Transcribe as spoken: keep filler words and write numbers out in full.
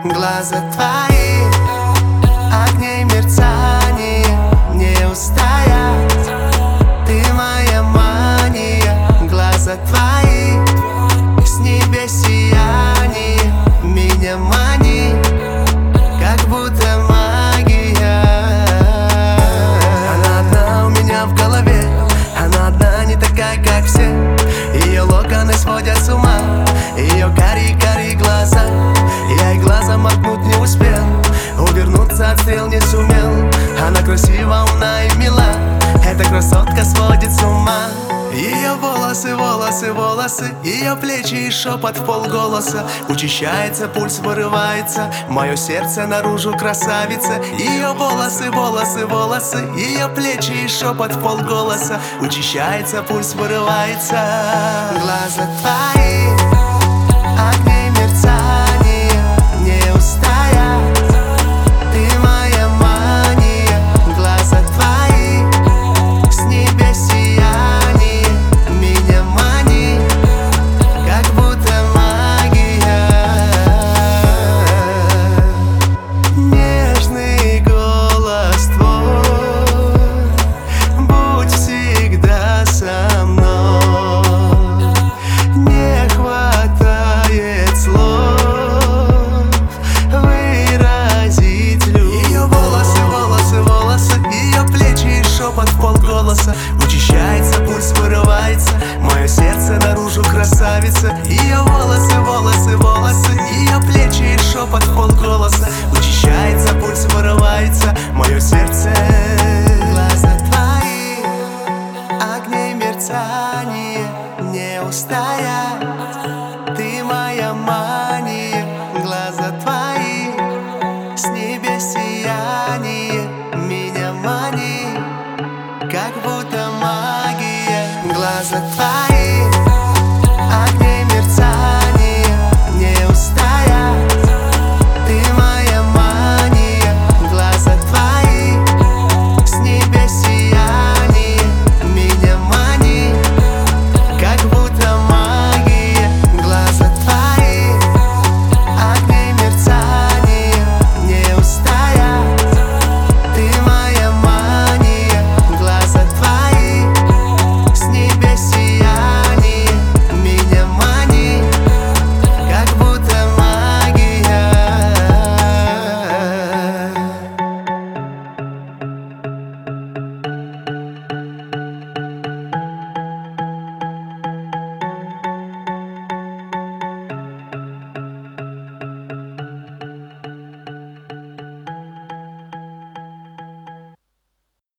Глаза твои, огней мерцание, не устоять. Ты моя мания. Глаза твои, с небес сияние, меня мани, как будто магия. Она одна у меня в голове, она одна, не такая, как все. Ее локоны сводят с ума, ее карие-карие глаза. Я и глазом моргнуть не успел, увернуться от стрел не сумел. Она красива, умна и мила, эта красотка сводит с ума. Ее волосы, волосы, волосы, ее плечи и шепот в полголоса. Учащается, пульс вырывается, мое сердце наружу, красавица. Ее волосы, волосы, волосы, ее плечи и шепот в полголоса. Учащается, пульс вырывается. Глаза твои, огней мерцание, не устоять. Ты моя мания. Глаза твои, с небес сияние, меня мани, как будто магия. Нежный голос твой, будь всегда со мной. Не хватает слов выразить любовь. Ее волосы, волосы, волосы, ее плечи и шепот в полголоса. Учащается, пульс вырывается, мое сердце наружу, красавица. Ее волосы, волосы, волосы, ее плечи и шепот в полголоса. Учащается, пульс вырывается, мое сердце. Глаза твои, огней мерцание, не устоять. Ты моя мать.